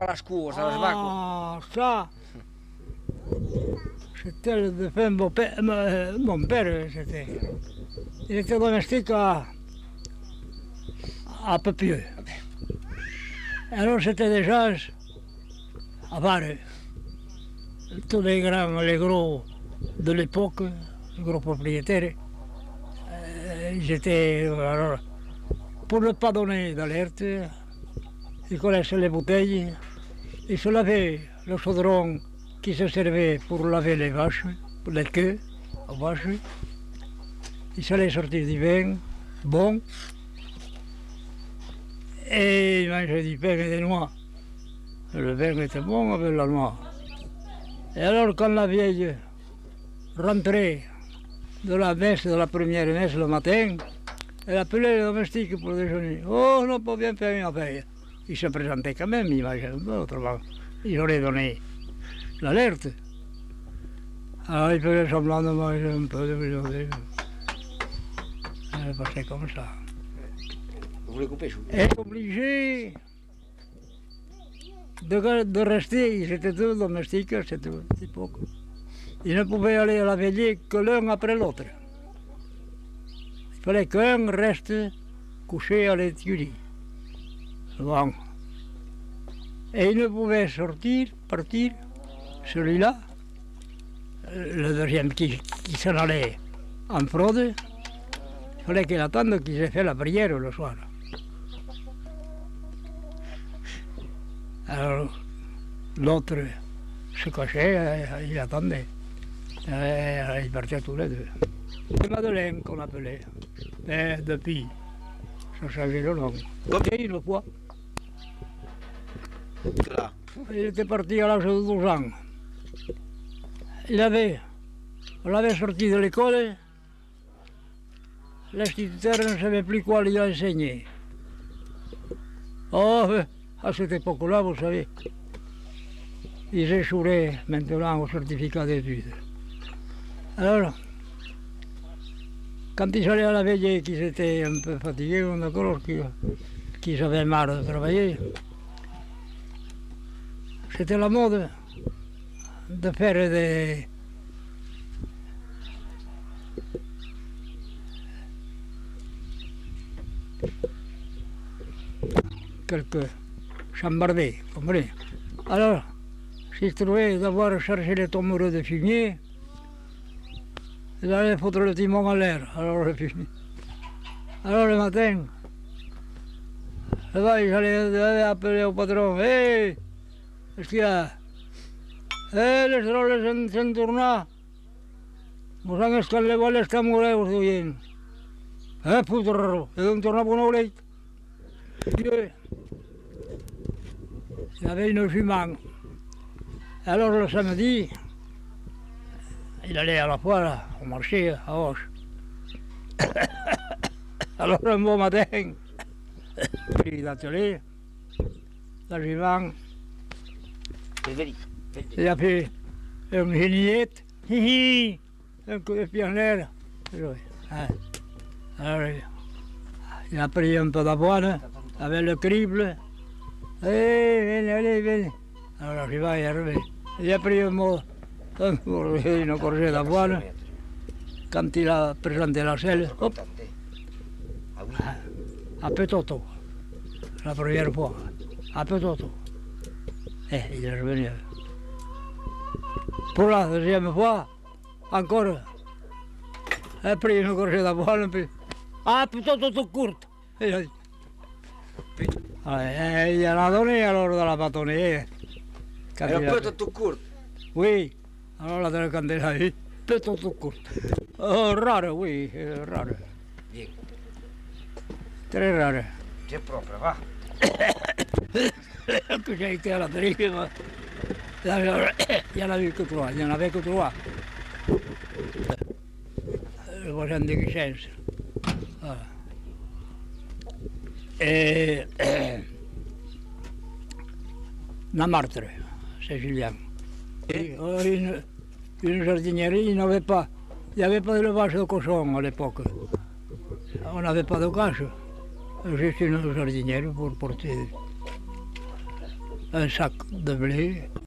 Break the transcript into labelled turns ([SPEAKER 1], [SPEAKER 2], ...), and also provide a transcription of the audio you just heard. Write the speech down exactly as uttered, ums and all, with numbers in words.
[SPEAKER 1] à la course, à la vache.
[SPEAKER 2] Ah, ça, c'était le défunt mon père, euh, mon père, c'était. Il était domestique à, à Pépieux. Alors c'était des gens à Vareux. Tous les grands, les gros de l'époque, les gros propriétaires, euh, j'étais, alors, pour ne pas donner d'alerte, ils connaissaient les bouteilles, ils se lavaient le chaudron qui se servait pour laver les vaches, pour les queues aux vaches. Ils allaient sortir du vin, bon, et ils mangeaient du pain et des noix. Le vin était bon avec la noix. Et alors quand la vieille rentrait de la messe, de la première messe le matin, elle appelait le domestique pour déjeuner. Oh, non, pas bien faire une affaire. Il se présentait quand même, il mangeait un peu autrement. Il aurait donné l'alerte. Alors il faisait semblant de manger un peu de viande. Elle passait comme ça.
[SPEAKER 1] Vous voulez couper, je vous...
[SPEAKER 2] Elle est obligée de, de rester, ils étaient tous domestiques à cette époque. Ils ne pouvaient aller à la veillée que l'un après l'autre. Il fallait qu'un reste couché à l'écurie. Bon. Et il ne pouvait sortir, partir, celui-là, le deuxième qui, qui s'en allait en fraude, il fallait qu'il attende qu'il ait fait la prière le soir. Alors, l'autre se cachait, il attendait. Et ils partaient tous les deux. C'est Madeleine qu'on appelait. Et depuis, ça changeait le nom. Et une fois, il était parti à l'âge de douze ans. Il avait, on l'avait sorti de l'école, l'instituteur ne savait plus quoi lui enseigner. Oh, à cette époque-là, vous savez, ils échouaient maintenant au certificat d'études. Alors, quand ils allaient à la veillée, qu'ils étaient un peu fatigués, d'accord, qu'ils avaient marre de travailler, c'était la mode de faire des... quelques chambardés, vous comprenez? Alors, s'ils trouvaient d'avoir cherché les tombeurs de fumier, ils allaient foutre le timon en l'air, alors le fumier. Alors le matin, là, ils allaient appeler au patron, hé, hey, qu'est-ce qu'il y a? Hé, hey, les roles s'en tournent. Mos han escaldat les tamoreus, duien. Eh, puto, et d'on torna pour una il y avait une jument. Alors le samedi, il allait à la foire, au marché, à Auch. Alors un beau matin, il a attelé, la jument, il a fait une géniette, hi un coup de pied en l'air. Alors, il a pris un peu d'avoine avec le crible. Allez, venez, allez, venez. Alors la jument est arrivée. Il a pris un mot, un gorgée, une gorgée d'avoine. Quand il a présenté la selle, hop, à Petoto, la première fois, à Petoto. Et il est revenu. Pour la deuxième fois, encore, il a pris une gorgée d'avoine, puis, ah, Petoto tout courte. Il a dit. Et il en a donné alors de la bâtonnée.
[SPEAKER 1] Un peu tout court.
[SPEAKER 2] Oui, alors la quand elle a dit, peut-être tout court. Oh, rare, oui, rare.
[SPEAKER 1] Bien.
[SPEAKER 2] Très rare.
[SPEAKER 1] C'est propre, va.
[SPEAKER 2] Que j'ai été à la dérive, il n'y en avait que trois, il n'y en avait que trois. Le voisin de Guichens. Voilà. Et Namartre, c'est Julien. Et une, une jardinerie, il n'avait pas, il n'y avait pas d'élevage de cochons à l'époque. On n'avait pas de cache, juste une jardinière pour porter. un sac de blé.